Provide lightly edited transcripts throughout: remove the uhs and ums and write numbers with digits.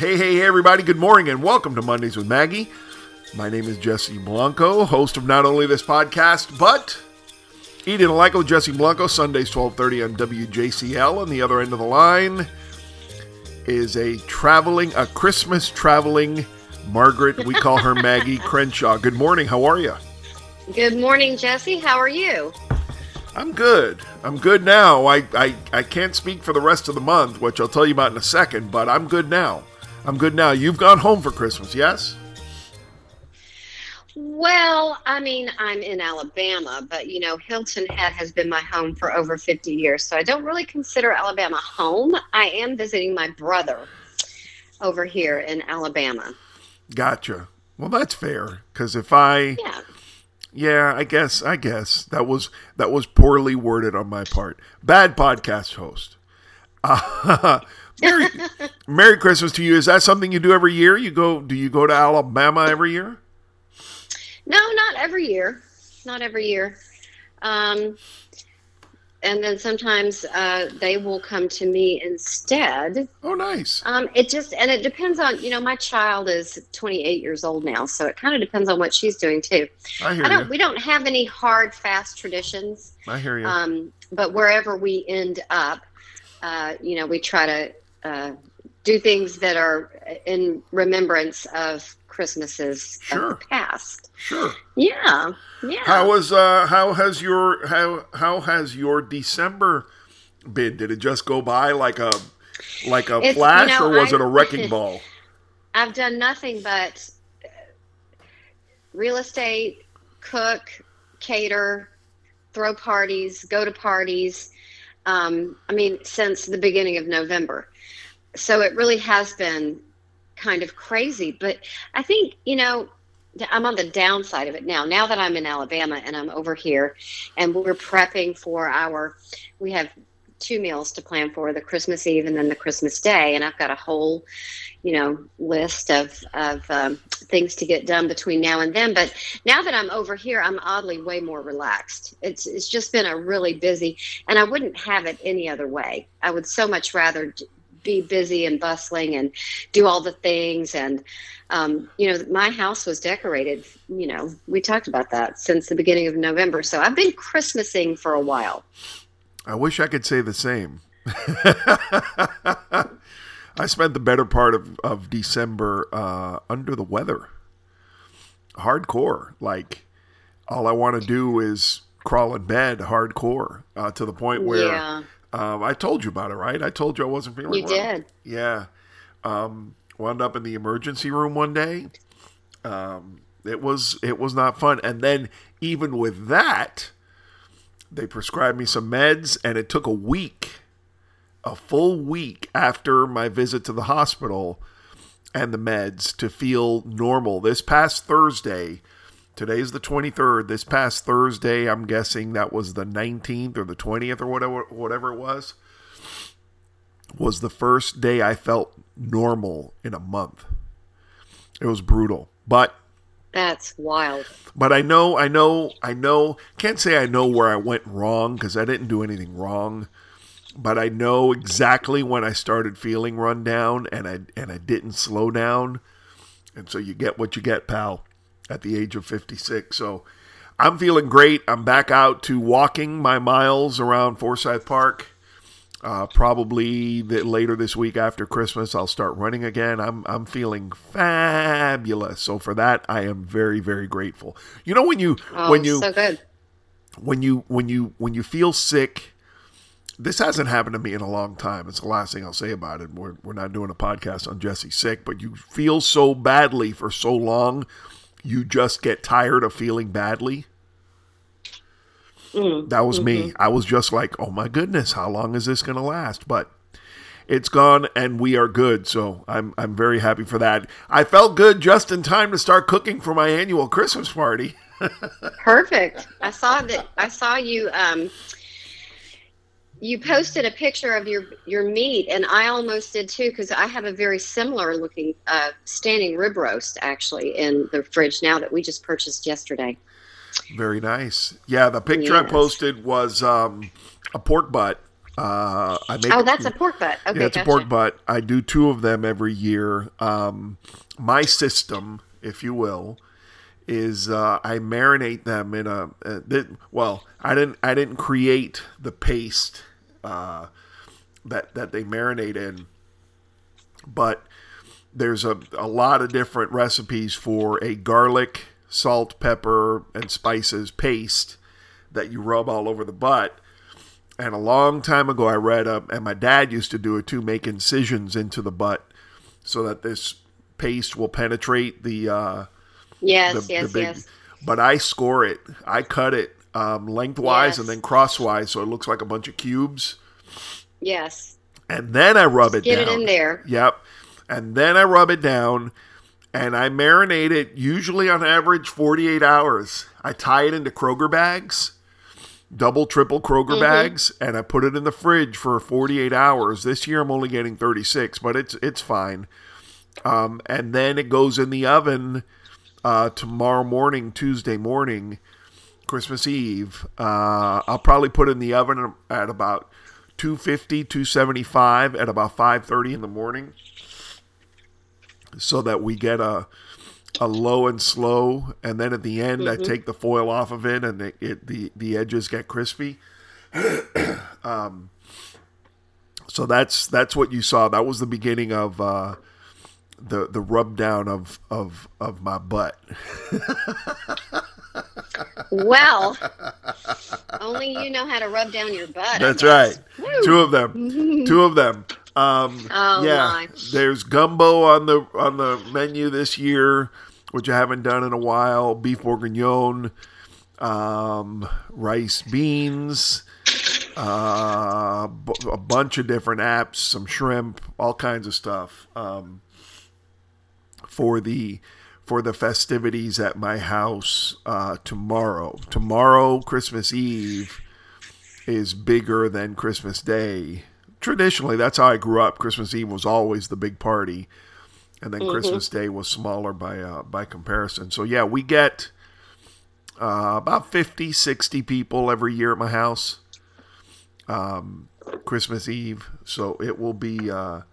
Hey, everybody. Good morning and welcome to Mondays with Maggie. My name is Jesse Blanco, host of not only this podcast, but Eat It Like with Jesse Blanco, Sundays 12:30 on WJCL. On the other end of the line is a Christmas traveling Margaret. We call her Maggie Crenshaw. Good morning. How are you? Good morning, Jesse. How are you? I'm good. I'm good now. I can't speak for the rest of the month, which I'll tell you about in a second, but I'm good now. You've gone home for Christmas, yes? Well, I'm in Alabama, but, Hilton Head has been my home for over 50 years, so I don't really consider Alabama home. I am visiting my brother over here in Alabama. Gotcha. Well, that's fair, because I guess that was poorly worded on my part. Bad podcast host. Merry Christmas to you. Is that something you do every year? Do you go to Alabama every year? No, not every year. Not every year. And then sometimes they will come to me instead. Oh, nice. It depends on, my child is 28 years old now, so it kind of depends on what she's doing too. I hear you. We don't have any hard, fast traditions. I hear you. But wherever we end up, we try to do things that are in remembrance of Christmases of the past. Sure. Yeah. How has your December been? Did it just go by like a flash, or was it a wrecking ball? I've done nothing but real estate, cook, cater, throw parties, go to parties. Since the beginning of November. So it really has been kind of crazy. But I think, I'm on the downside of it now. Now that I'm in Alabama and I'm over here and we're prepping for we have 2 meals to plan for, the Christmas Eve and then the Christmas Day. And I've got a whole, list of things to get done between now and then. But now that I'm over here, I'm oddly way more relaxed. It's just been a really busy, and I wouldn't have it any other way. I would so much rather be busy and bustling and do all the things. And, my house was decorated, we talked about that since the beginning of November. So I've been Christmasing for a while. I wish I could say the same. I spent the better part of December under the weather. Hardcore. Like, all I want to do is crawl in bed hardcore to the point where I told you about it, right? I told you I wasn't feeling well. You did. Yeah. Wound up in the emergency room one day. It was not fun. And then even with that, they prescribed me some meds, and it took a full week after my visit to the hospital and the meds to feel normal. This past Thursday, today's the 23rd, this past Thursday, I'm guessing that was the 19th or the 20th or whatever it was the first day I felt normal in a month. It was brutal, but that's wild. But I know, can't say I know where I went wrong, because I didn't do anything wrong. But I know exactly when I started feeling run down, and I didn't slow down. And so you get what you get, pal, at the age of 56. So I'm feeling great. I'm back out to walking my miles around Forsyth Park. Probably later this week after Christmas, I'll start running again. I'm feeling fabulous. So for that, I am very, very grateful. So good. When you feel sick. This hasn't happened to me in a long time. It's the last thing I'll say about it. We're not doing a podcast on Jesse sick, but you feel so badly for so long, you just get tired of feeling badly. That was me. I was just like, oh my goodness, how long is this going to last? But it's gone and we are good. So I'm very happy for that. I felt good just in time to start cooking for my annual Christmas party. Perfect. I saw you. You posted a picture of your meat, and I almost did too, because I have a very similar looking standing rib roast actually in the fridge now that we just purchased yesterday. Very nice. Yeah, the picture I posted was a pork butt I make. Oh, that's a pork butt. Okay, Yeah, it's a gotcha. pork butt. I do 2 of them every year. My system, if you will, is I marinate them in well, I didn't create the paste that they marinate in, but there's a lot of different recipes for a garlic, salt, pepper, and spices paste that you rub all over the butt. And a long time ago, I read and my dad used to do it too, make incisions into the butt so that this paste will penetrate the Yes, the yes, big. yes, But I score it. I cut it lengthwise and yes, then crosswise, so it looks like a bunch of cubes. yes. And then I rub it Get it down. in there. Yep. And then I rub it down and I marinate it usually on average 48 hours. I tie it into Kroger bags, double, triple Kroger bags, and I put it in the fridge for 48 hours. This year I'm only getting 36, but it's fine. And then it goes in the oven tomorrow morning, Tuesday morning, Christmas Eve. I'll probably put it in the oven at about 250, 275 at about 5:30 in the morning, so that we get a low and slow, and then at the end I take the foil off of it, and the edges get crispy. So that's what you saw. That was the beginning of the rub down of my butt. Well, only you know how to rub down your butt. That's I right. guess. Woo. 2 of them. 2 of them. Oh Yeah, my. there's gumbo on the menu this year, which I haven't done in a while. Beef bourguignon, rice beans, a bunch of different apps, some shrimp, all kinds of stuff for the festivities at my house tomorrow. Tomorrow, Christmas Eve, is bigger than Christmas Day. Traditionally, that's how I grew up. Christmas Eve was always the big party, and then Christmas Day was smaller by comparison. So yeah, we get about 50, 60 people every year at my house. Christmas Eve, so it will be a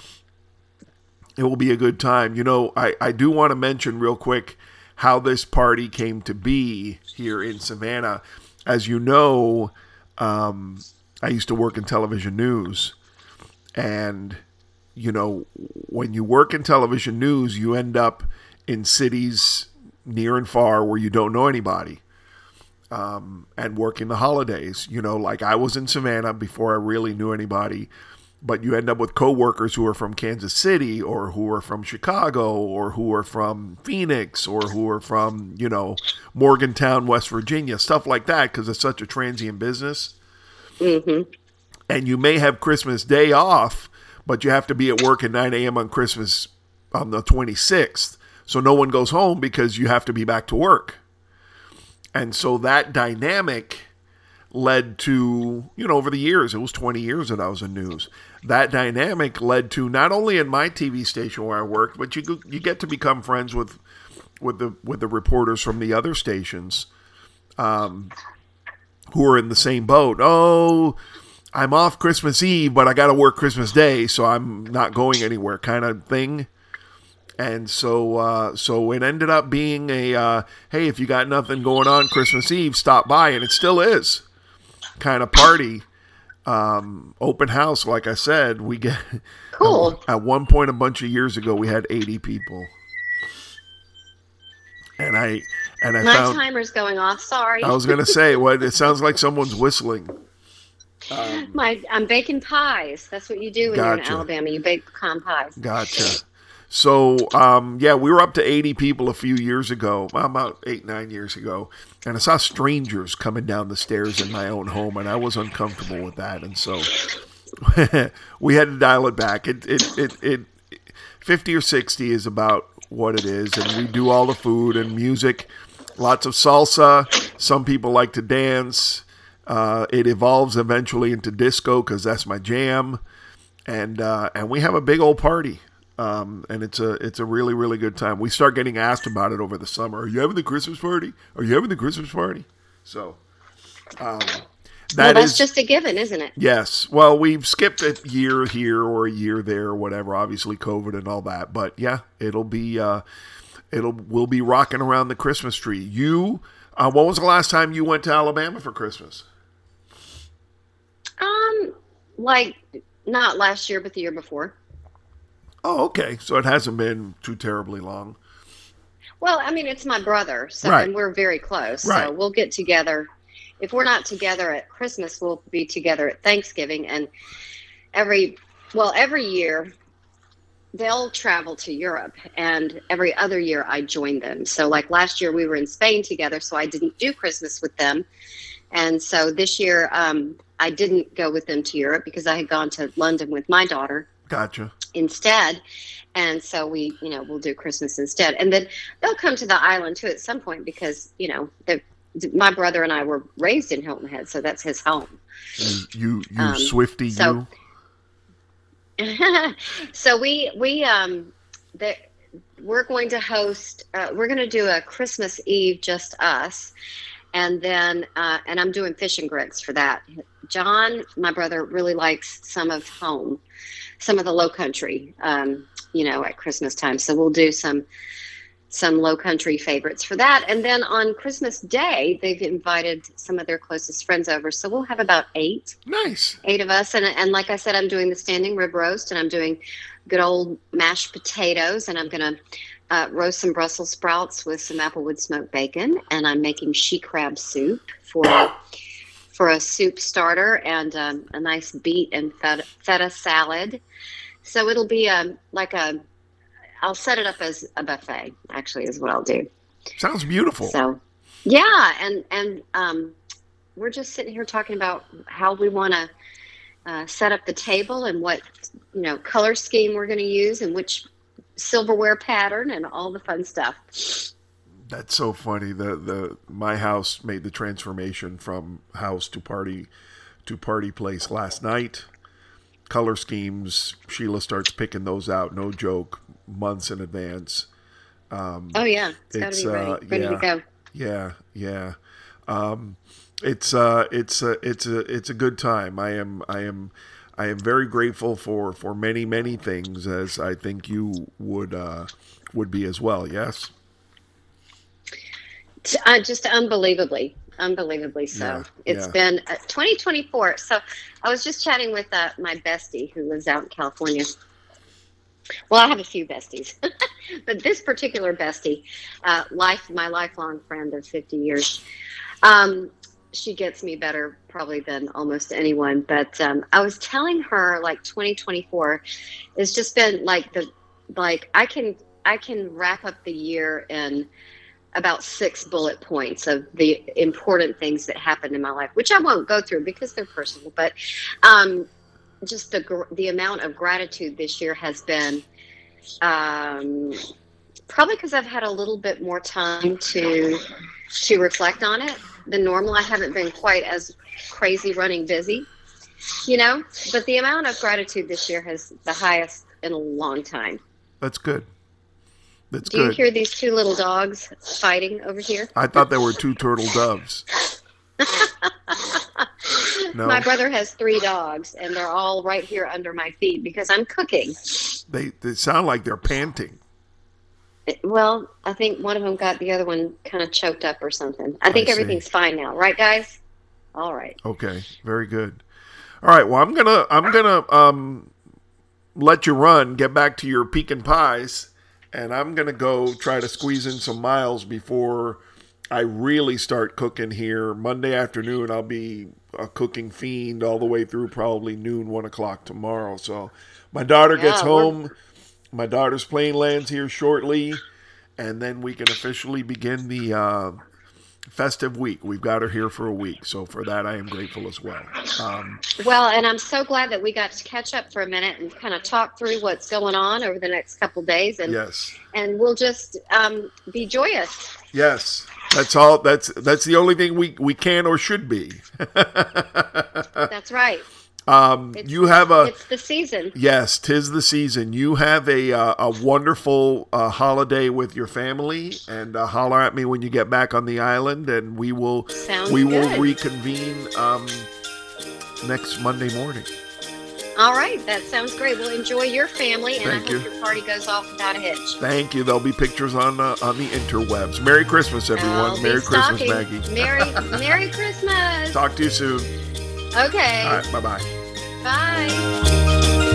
good time. You know, I do want to mention real quick how this party came to be here in Savannah. As you know, I used to work in television news, and you know, when you work in television news, you end up in cities near and far where you don't know anybody, and working the holidays. You know, like I was in Savannah before I really knew anybody, but you end up with coworkers who are from Kansas City, or who are from Chicago, or who are from Phoenix, or who are from, you know, Morgantown, West Virginia, stuff like that, because it's such a transient business. Mm-hmm. And you may have Christmas Day off, but you have to be at work at 9 a.m. on Christmas on the 26th. So no one goes home because you have to be back to work. And so that dynamic led to, you know, over the years, it was 20 years that I was in news. That dynamic led to, not only in my TV station where I worked, but you get to become friends with the reporters from the other stations, who are in the same boat. Oh, I'm off Christmas Eve, but I got to work Christmas Day, so I'm not going anywhere, kind of thing. And so it ended up being a, hey, if you got nothing going on Christmas Eve, stop by, and it still is kind of party. Open house, like I said, we get Cool. At one point a bunch of years ago, we had 80 people, and I My found, timer's going off. Sorry. I was gonna say, what, it sounds like someone's whistling. I'm baking pies. That's what you do when you're in Gotcha. Alabama. You bake pecan pies. Gotcha. So, yeah, we were up to 80 people a few years ago, about 8-9 years ago, and I saw strangers coming down the stairs in my own home, and I was uncomfortable with that, and so we had to dial it back. It 50 or 60 is about what it is, and we do all the food and music, lots of salsa. Some people like to dance. It evolves eventually into disco because that's my jam, and we have a big old party. And it's a really, really good time. We start getting asked about it over the summer. Are you having the Christmas party? Are you having the Christmas party? So, Well, That that's is, just a given, isn't it? yes. Well, we've skipped a year here or a year there or whatever. Obviously, COVID and all that. But yeah, we'll be rocking around the Christmas tree. When was the last time you went to Alabama for Christmas? Like not last year, but the year before. Oh, okay. So it hasn't been too terribly long. Well, I mean, it's my brother, so Right. and we're very close. Right. So we'll get together. If we're not together at Christmas, we'll be together at Thanksgiving. And every year they'll travel to Europe, and every other year I join them. So like last year we were in Spain together, so I didn't do Christmas with them. And so this year I didn't go with them to Europe because I had gone to London with my daughter Gotcha. instead. And so we'll do Christmas instead. And then they'll come to the island too at some point because, my brother and I were raised in Hilton Head, so that's his home. You Swifty, so, you. So we're going to host, we're going to do a Christmas Eve, just us. And then, and I'm doing fish and grits for that. John, my brother, really likes some of the low country, at Christmas time. So we'll do some low country favorites for that. And then on Christmas Day, they've invited some of their closest friends over. So we'll have about eight of us. And like I said, I'm doing the standing rib roast, and I'm doing good old mashed potatoes, and I'm going to roast some Brussels sprouts with some applewood smoked bacon. And I'm making she crab soup for a soup starter, and a nice beet and feta salad. So it'll be I'll set it up as a buffet, actually, is what I'll do. Sounds beautiful. So, yeah, and we're just sitting here talking about how we want to set up the table and what color scheme we're going to use and which silverware pattern and all the fun stuff. That's so funny. My house made the transformation from house to party place last night. Color schemes, Sheila starts picking those out, no joke, months in advance. Oh yeah, it's got to be ready to go. Yeah. It's a good time. I am very grateful for many things, as I think you would be as well. Yes. Just unbelievably so. Yeah, it's been 2024. So I was just chatting with my bestie who lives out in California. Well, I have a few besties, but this particular bestie, my lifelong friend of 50 years, she gets me better probably than almost anyone. But I was telling her, like, 2024 has just been I can wrap up the year in about 6 bullet points of the important things that happened in my life, which I won't go through because they're personal, but just the amount of gratitude this year has been probably because I've had a little bit more time to reflect on it than normal. I haven't been quite as crazy running busy, but the amount of gratitude this year has the highest in a long time. That's good. Do you hear these two little dogs fighting over here? I thought there were 2 turtle doves. No. My brother has 3 dogs, and they're all right here under my feet because I'm cooking. They sound like they're panting. Well, I think one of them got the other one kind of choked up or something. I think everything's fine now, right, guys? All right. Okay, very good. All right. Well, I'm gonna let you run. Get back to your pecan pies. And I'm going to go try to squeeze in some miles before I really start cooking here. Monday afternoon, I'll be a cooking fiend all the way through probably noon, 1 o'clock tomorrow. So my daughter gets home. My daughter's plane lands here shortly. And then we can officially begin the festive week. We've got her here for a week. So for that, I am grateful as well. Well, and I'm so glad that we got to catch up for a minute and kind of talk through what's going on over the next couple days. And, yes. And we'll just be joyous. Yes. That's all. That's the only thing we can or should be. That's right. It's the season. Yes, 'tis the season. You have a wonderful holiday with your family, and holler at me when you get back on the island, and we will reconvene next Monday morning. All right, that sounds great. Well, enjoy your family, and Thank I hope you. your party goes off without a hitch. Thank you. There'll be pictures on the interwebs. Merry Christmas, everyone. I'll Merry be Christmas, stalking. Maggie. Merry Christmas. Talk to you soon. Okay. All right. Bye-bye. Bye.